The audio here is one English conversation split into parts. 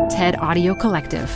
TED Audio Collective.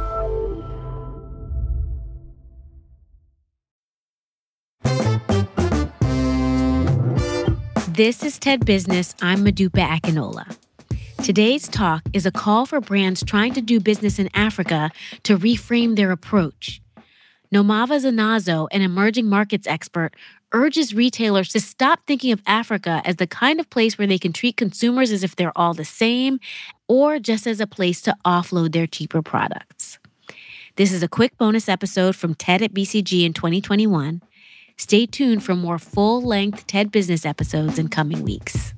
This is TED Business. I'm Modupe Akinola. Today's talk is a call for brands trying to do business in Africa to reframe their approach. Nomava Zanazo, an emerging markets expert, urges retailers to stop thinking of Africa as the kind of place where they can treat consumers as if they're all the same or just as a place to offload their cheaper products. This is a quick bonus episode from TED at BCG in 2021. Stay tuned for more full-length TED Business episodes in coming weeks.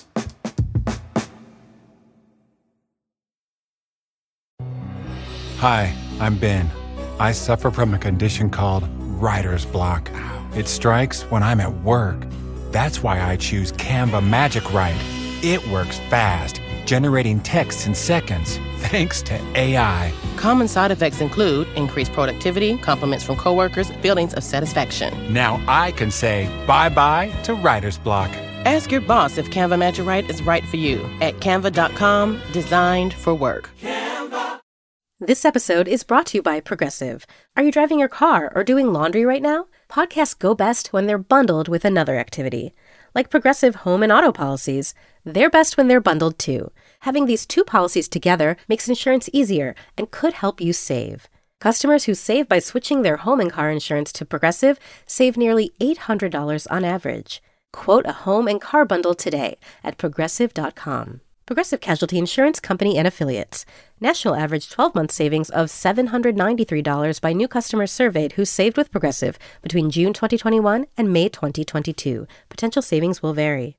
Hi, I'm Ben. I suffer from a condition called writer's block. It strikes when I'm at work. That's why I choose Canva Magic Write. It works fast, generating text in seconds, thanks to AI. Common side effects include increased productivity, compliments from coworkers, feelings of satisfaction. Now I can say bye-bye to writer's block. Ask your boss if Canva Magic Write is right for you at canva.com, designed for work. This episode is brought to you by Progressive. Are you driving your car or doing laundry right now? Podcasts go best when they're bundled with another activity. Like Progressive home and auto policies, they're best when they're bundled too. Having these two policies together makes insurance easier and could help you save. Customers who save by switching their home and car insurance to Progressive save nearly $800 on average. Quote a home and car bundle today at Progressive.com. Progressive Casualty Insurance Company and Affiliates. National average 12-month savings of $793 by new customers surveyed who saved with Progressive between June 2021 and May 2022. Potential savings will vary.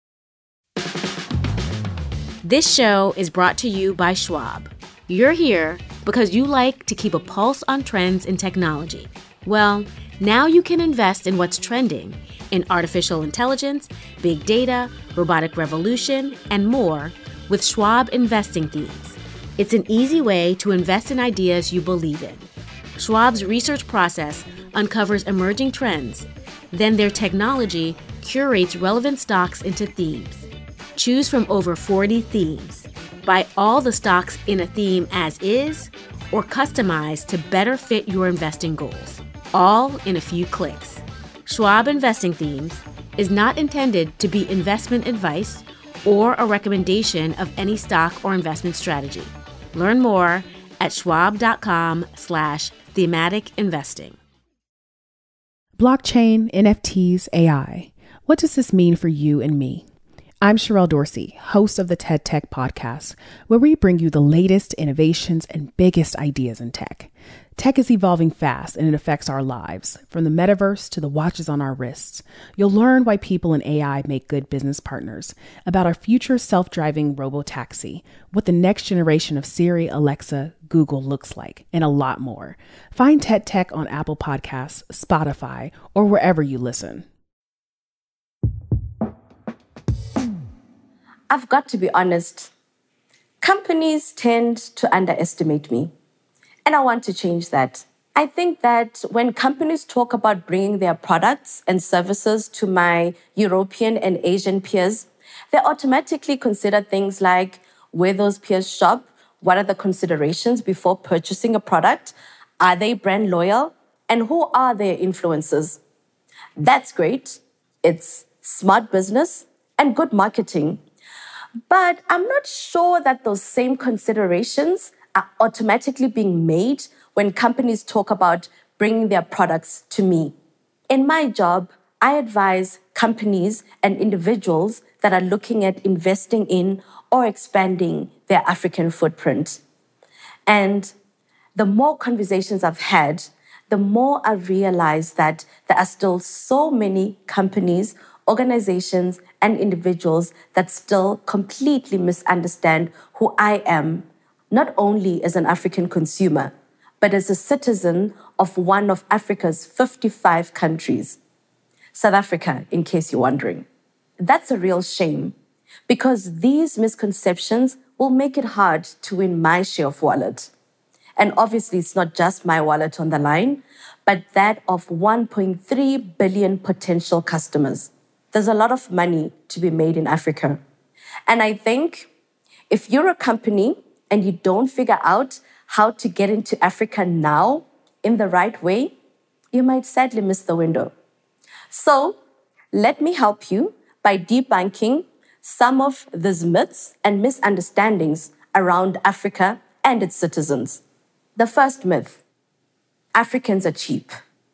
This show is brought to you by Schwab. You're here because you like to keep a pulse on trends in technology. Well, now you can invest in what's trending in artificial intelligence, big data, robotic revolution, and more with Schwab Investing Themes. It's an easy way to invest in ideas you believe in. Schwab's research process uncovers emerging trends. Then their technology curates relevant stocks into themes. Choose from over 40 themes. Buy all the stocks in a theme as is or customize to better fit your investing goals. All in a few clicks. Schwab Investing Themes is not intended to be investment advice or a recommendation of any stock or investment strategy. Learn more at schwab.com/thematic investing. Blockchain, NFTs, AI. What does this mean for you and me? I'm Sherelle Dorsey, host of the TED Tech Podcast, where we bring you the latest innovations and biggest ideas in tech. Tech is evolving fast and it affects our lives, from the metaverse to the watches on our wrists. You'll learn why people in AI make good business partners, about our future self-driving robo-taxi, what the next generation of Siri, Alexa, Google looks like, and a lot more. Find TED Tech on Apple Podcasts, Spotify, or wherever you listen. I've got to be honest. Companies tend to underestimate me. And I want to change that. I think that when companies talk about bringing their products and services to my European and Asian peers, they automatically consider things like where those peers shop, what are the considerations before purchasing a product, are they brand loyal, and who are their influencers. That's great. It's smart business and good marketing. But I'm not sure that those same considerations are automatically being made when companies talk about bringing their products to me. In my job, I advise companies and individuals that are looking at investing in or expanding their African footprint. And the more conversations I've had, the more I realize that there are still so many companies, organizations, and individuals that still completely misunderstand who I am, not only as an African consumer, but as a citizen of one of Africa's 55 countries. South Africa, in case you're wondering. That's a real shame, because these misconceptions will make it hard to win my share of wallet. And obviously, it's not just my wallet on the line, but that of 1.3 billion potential customers. There's a lot of money to be made in Africa. And I think if you're a company and you don't figure out how to get into Africa now in the right way, you might sadly miss the window. So let me help you by debunking some of these myths and misunderstandings around Africa and its citizens. The first myth: Africans are cheap.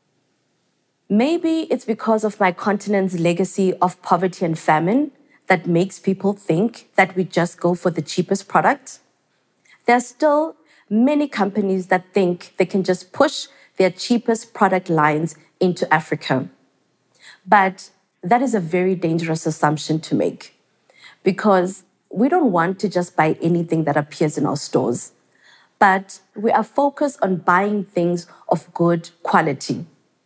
Maybe it's because of my continent's legacy of poverty and famine that makes people think that we just go for the cheapest product. There are still many companies that think they can just push their cheapest product lines into Africa. But that is a very dangerous assumption to make, because we don't want to just buy anything that appears in our stores, but we are focused on buying things of good quality.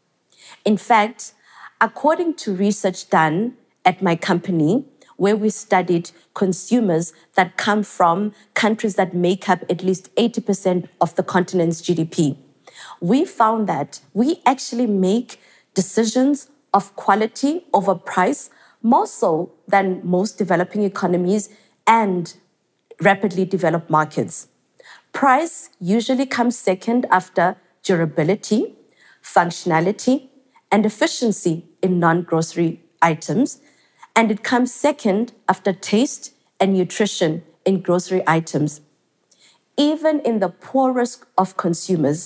In fact, according to research done at my company, where we studied consumers that come from countries that make up at least 80% of the continent's GDP, we found that we actually make decisions of quality over price more so than most developing economies and rapidly developed markets. Price usually comes second after durability, functionality, and efficiency in non-grocery items, and it comes second after taste and nutrition in grocery items. Even in the poorest of consumers,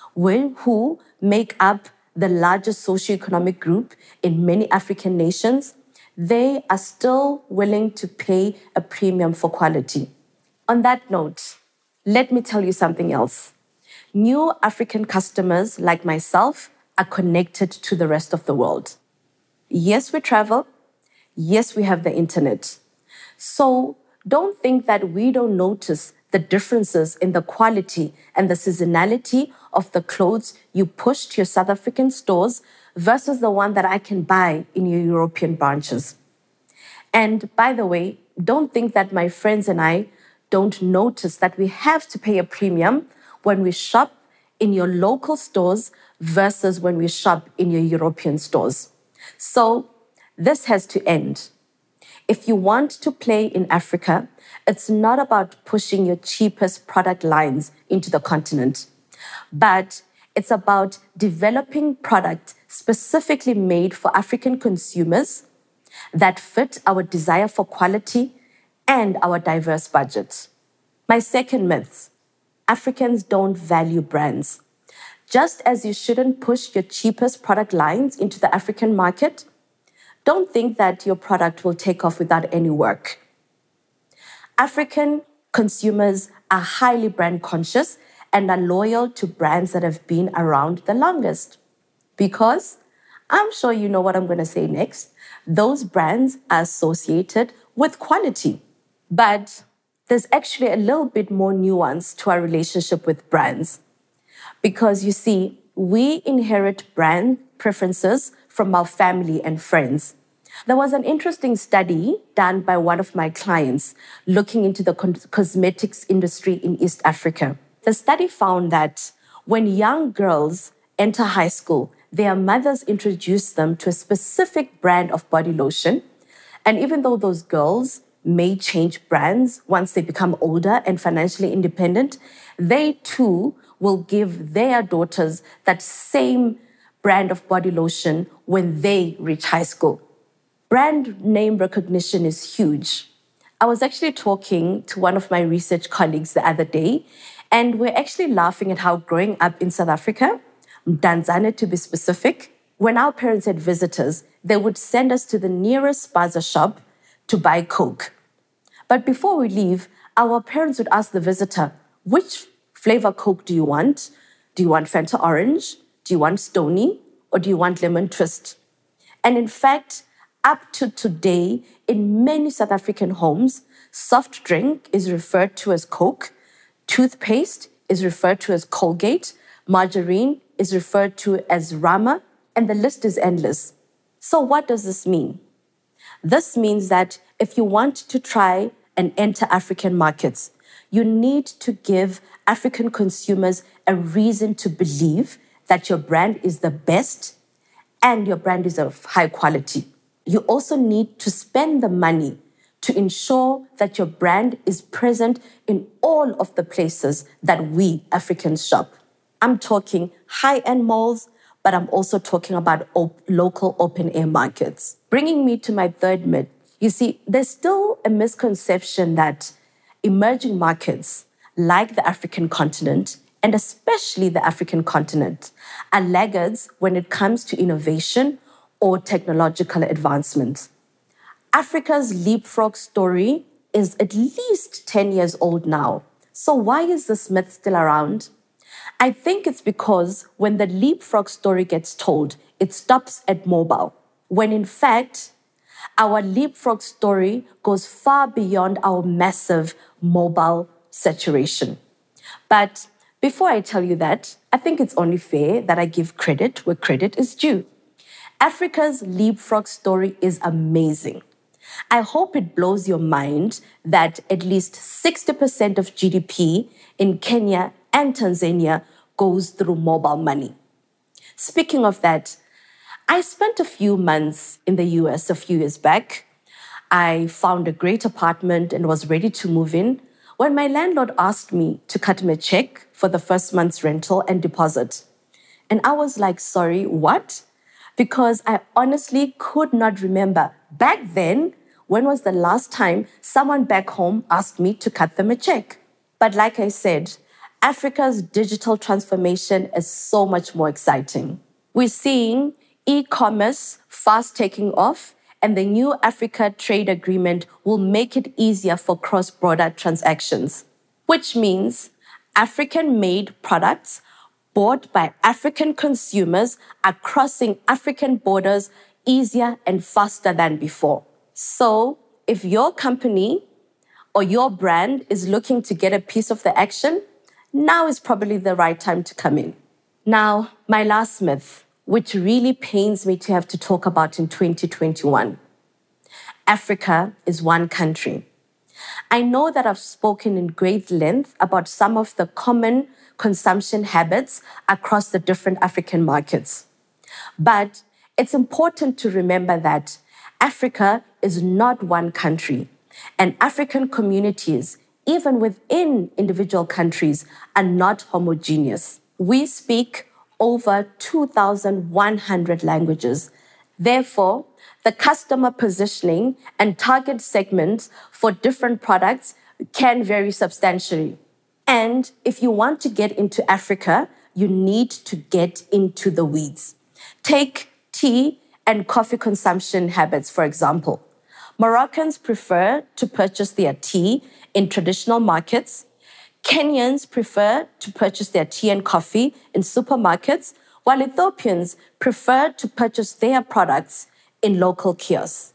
who make up the largest socioeconomic group in many African nations, they are still willing to pay a premium for quality. On that note, let me tell you something else. New African customers like myself are connected to the rest of the world. Yes, we travel. Yes, we have the internet. So don't think that we don't notice the differences in the quality and the seasonality of the clothes you push to your South African stores versus the one that I can buy in your European branches. And by the way, don't think that my friends and I don't notice that we have to pay a premium when we shop in your local stores versus when we shop in your European stores. So this has to end. If you want to play in Africa, it's not about pushing your cheapest product lines into the continent, but it's about developing products specifically made for African consumers that fit our desire for quality and our diverse budget. My second myth: Africans don't value brands. Just as you shouldn't push your cheapest product lines into the African market, don't think that your product will take off without any work. African consumers are highly brand conscious and are loyal to brands that have been around the longest. Because, I'm sure you know what I'm going to say next, those brands are associated with quality. But there's actually a little bit more nuance to our relationship with brands. Because you see, we inherit brand preferences from our family and friends. There was an interesting study done by one of my clients looking into the cosmetics industry in East Africa. The study found that when young girls enter high school, their mothers introduce them to a specific brand of body lotion. And even though those girls may change brands once they become older and financially independent, they too will give their daughters that same brand of body lotion when they reach high school. Brand name recognition is huge. I was actually talking to one of my research colleagues the other day, and we're actually laughing at how growing up in South Africa, Mdantsane to be specific, when our parents had visitors, they would send us to the nearest spaza shop to buy Coke. But before we leave, our parents would ask the visitor, which flavor Coke do you want? Do you want Fanta Orange? Do you want Stony? Or do you want Lemon Twist? And in fact, up to today, in many South African homes, soft drink is referred to as Coke, toothpaste is referred to as Colgate, margarine is referred to as Rama, and the list is endless. So what does this mean? This means that if you want to try and enter African markets, you need to give African consumers a reason to believe that your brand is the best and your brand is of high quality. You also need to spend the money to ensure that your brand is present in all of the places that we Africans shop. I'm talking high-end malls, but I'm also talking about local open-air markets. Bringing me to my third myth. You see, there's still a misconception that emerging markets like the African continent, and especially the African continent, are laggards when it comes to innovation or technological advancement. Africa's leapfrog story is at least 10 years old now. So why is this myth still around? I think it's because when the leapfrog story gets told, it stops at mobile, when in fact, our leapfrog story goes far beyond our massive mobile saturation. But before I tell you that, I think it's only fair that I give credit where credit is due. Africa's leapfrog story is amazing. I hope it blows your mind that at least 60% of GDP in Kenya and Tanzania goes through mobile money. Speaking of that, I spent a few months in the US a few years back. I found a great apartment and was ready to move in when my landlord asked me to cut him a check for the first month's rental and deposit. And I was like, sorry, what? Because I honestly could not remember back then when was the last time someone back home asked me to cut them a check. But like I said, Africa's digital transformation is so much more exciting. We're seeing e-commerce fast taking off, and the new Africa Trade Agreement will make it easier for cross-border transactions, which means African-made products bought by African consumers are crossing African borders easier and faster than before. So if your company or your brand is looking to get a piece of the action, now is probably the right time to come in. Now, my last myth, which really pains me to have to talk about in 2021. Africa is one country. I know that I've spoken in great length about some of the common consumption habits across the different African markets. But it's important to remember that Africa is not one country, and African communities, even within individual countries, are not homogeneous. We speak over 2,100 languages. Therefore, the customer positioning and target segments for different products can vary substantially. And if you want to get into Africa, you need to get into the weeds. Take tea and coffee consumption habits, for example. Moroccans prefer to purchase their tea in traditional markets. Kenyans prefer to purchase their tea and coffee in supermarkets, while Ethiopians prefer to purchase their products in local kiosks.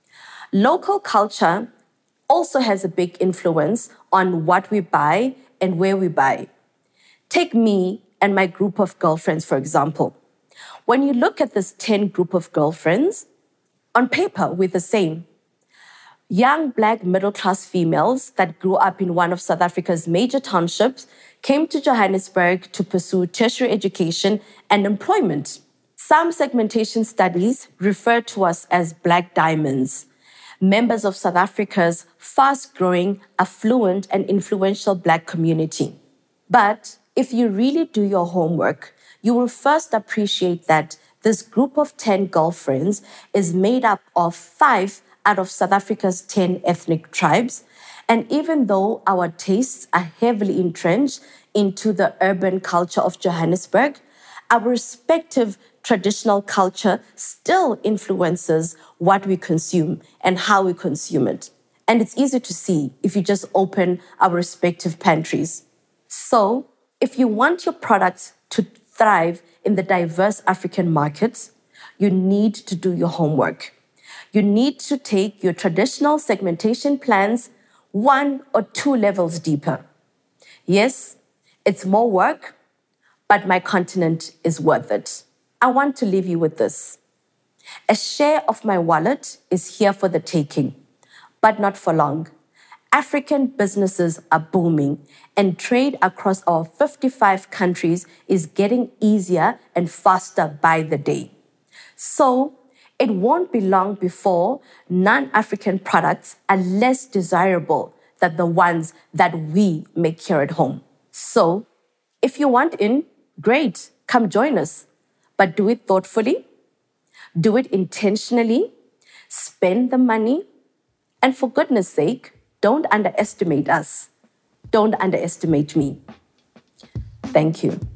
Local culture also has a big influence on what we buy and where we buy. Take me and my group of girlfriends, for example. When you look at this 10 group of girlfriends, on paper, we're the same. Young Black middle-class females that grew up in one of South Africa's major townships came to Johannesburg to pursue tertiary education and employment. Some segmentation studies refer to us as Black diamonds, members of South Africa's fast-growing, affluent, and influential Black community. But if you really do your homework, you will first appreciate that this group of 10 girlfriends is made up of 5 out of South Africa's 10 ethnic tribes. And even though our tastes are heavily entrenched into the urban culture of Johannesburg, our respective traditional culture still influences what we consume and how we consume it. And it's easy to see if you just open our respective pantries. So, if you want your products to thrive in the diverse African markets, you need to do your homework. You need to take your traditional segmentation plans 1 or 2 levels deeper. Yes, it's more work, but my continent is worth it. I want to leave you with this. A share of my wallet is here for the taking, but not for long. African businesses are booming, and trade across our 55 countries is getting easier and faster by the day. So, It won't be long before non-African products are less desirable than the ones that we make here at home. So, if you want in, great, come join us. But do it thoughtfully, do it intentionally, spend the money, and for goodness sake, don't underestimate us. Don't underestimate me. Thank you.